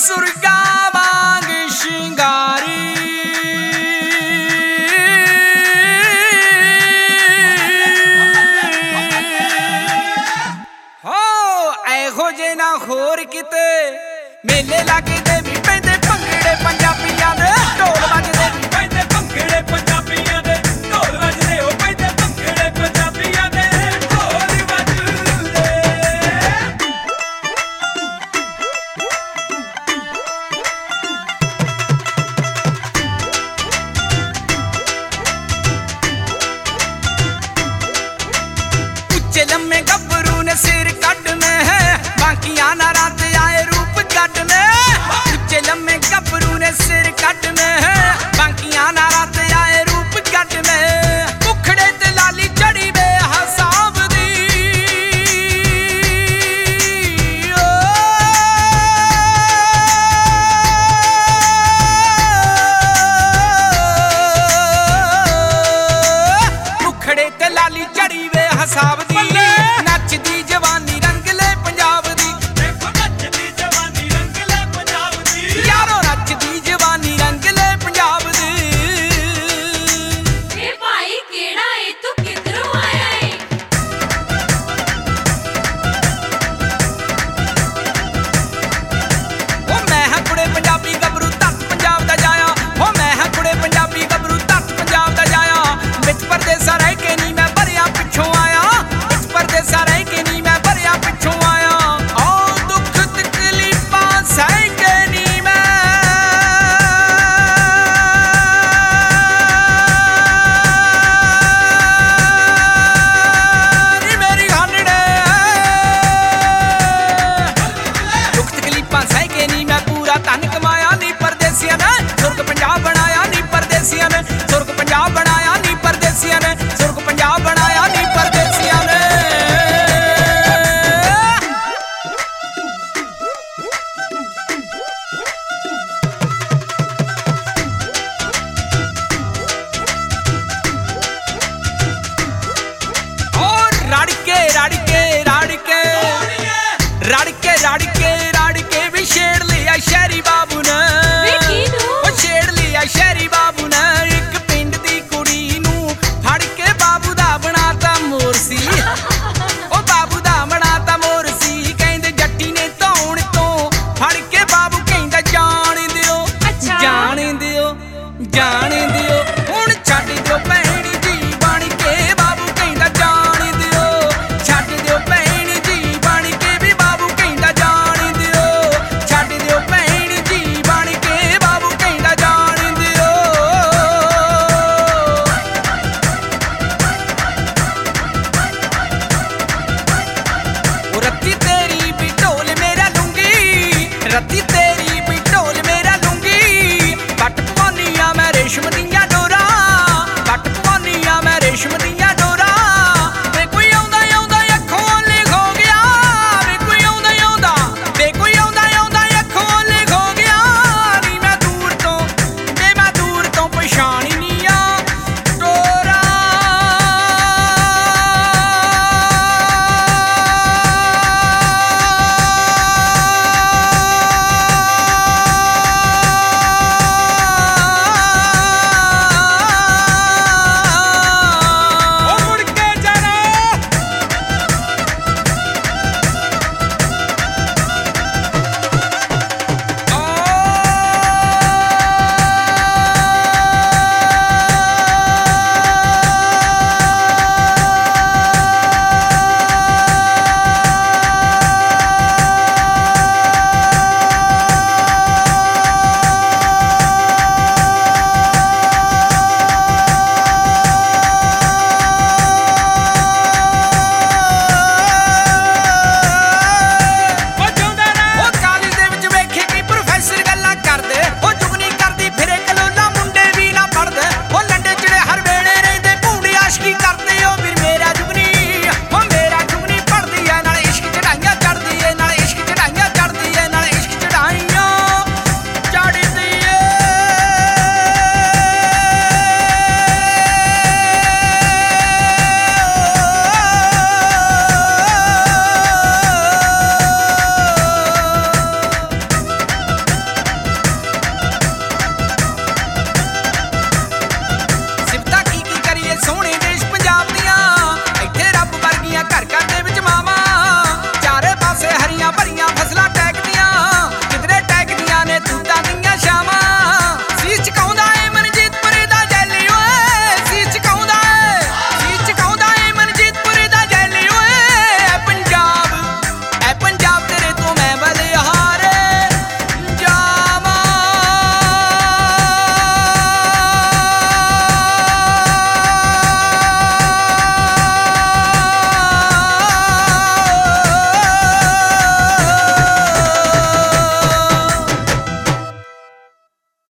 ਸੁਰਗਾ ਵਾਂਗ ਸ਼ਿੰਗਾਰੀ ਹੋ ਇਹੋ ਜੇ ਨਾ ਹੋਰ ਕਿਤੇ ਮੇਲੇ ਲੱਗਦੇ ਵੀ ਪੈਂਦੇ ਭੰਗੜੇ ਪੰਜਾਬੀਆਂ ਦੇ ਢੋਲ ਵੱਜਦੇ ਵੀ ਪੈਂਦੇ ਭੰਗੜੇ ਪੰਜਾਬੀਆਂ ਦੇ ਢੋਲ ਵੱਜਦੇ ਉਹ ਪੈਂਦੇ ਭੰਗੜੇ ਪੰਜਾਬੀਆਂ ਦੇ ਢੋਲ ਵੱਜਦੇ ਉੱਚੇ ਲੰਮੇ ਗੱਭਰੂ ਨੇ ਸਿਰ ਕੱਢਨੇ ਬਾਕੀਆਂ ਨਾ ਰਾਤ ਆਏ ਰੂਪ ਕੱਢਨੇ ਉੱਚੇ ਲੰਮੇ ਗੱਭਰੂ ਨੇ ਸਿਰ ਕੱਢਨੇ ਬਾਕੀਆਂ ਨਾ ਰਾਤ ਆਏ ਰੂਪ ਕੱਢਨੇ ਮੁਖੜੇ ਤੇ ਲਾਲੀ ਚੜੀ ਵੇ ਹਸਾਬ ਦੀ ਮੁਖੜੇ ਤੇ ਲਾਲੀ ਚੜੀ ਵੇ ਹਸਾਬ ਦੀ ਨੱਚਦੀ ਜਵਾਨੀ ਰੰਗਲੇ ਪੰਜਾਬ ਦੀ ਦੇਖੋ ਨੱਚਦੀ ਜਵਾਨੀ ਰੰਗਲੇ ਪੰਜਾਬ ਦੀ ਯਾਰੋ ਨੱਚਦੀ ਜਵਾਨੀ ਰੰਗਲੇ ਪੰਜਾਬ ਦੀ ਏ ਭਾਈ ਕਿਹੜਾ ਏ ਤੂੰ ਕਿੱਧਰੋਂ ਆਇਆ ਏ ਓ ਮੈਂ ਹਾਂ ਕੁੜੇ ਪੰਜਾਬੀ ਗੱਭਰੂ ਧਰਤ ਪੰਜਾਬ ਦਾ ਜਾਇਆ ਓ ਮੈਂ ਹਾਂ ਕੁੜੇ ਪੰਜਾਬੀ ਗੱਭਰੂ ਧਰਤ ਪੰਜਾਬ ਦਾ ਜਾਇਆ ਵਿੱਚ ਪਰਦੇਸਾਂ ਰਹਿ ਕੇ ਨਹੀਂ ਮੈਂ ਭਰਿਆ ਪਿੱਛੋਂ ਆਇਆ ਵਿੱਚ ਪਰਦੇਸਾਂ ਰਹਿ ਕੇ ਨਹੀਂ ਮੈਂ ਭਰਿਆ ਪਿੱਛੋਂ ਆਇਆ ਓ ਦੁੱਖ ਤਕਲੀਫਾਂ ਸਹਿ ਕੇ ਨਹੀਂ ਮੈਂ ਨੀ ਮੇਰੀ ਹਾਨੜੇ ਦੁੱਖ ਤਕਲੀਫਾਂ ਸਹਿ ਕੇ ਨਹੀਂ ਮੈਂ ਪੂਰਾ ਧਨ ਕਮਾਇਆ ਨੀ ਪਰਦੇਸੀਆਂ ਨੇ ਸੁਰਗ ਪੰਜਾਬ ਬਣਾਇਆ ਨੀ ਪਰਦੇਸੀਆਂ ਨੇ ਸੁਰਗ ਪੰਜਾਬ ਬਣਾਇਆ ਨੀ ਪਰਦੇਸੀਆਂ ਨੇ ਸੁਰਗ ਪੰਜਾਬ ਬਣਾਇਆ ਨੀ ਪਰਦੇਸੀਆਂ ਨੇ ਓ ਰੜ ਕੇ ਰੜ ਕੇ ਰੜ ਕੇ ਰੜ ਕੇ ਰੜ ਕੇ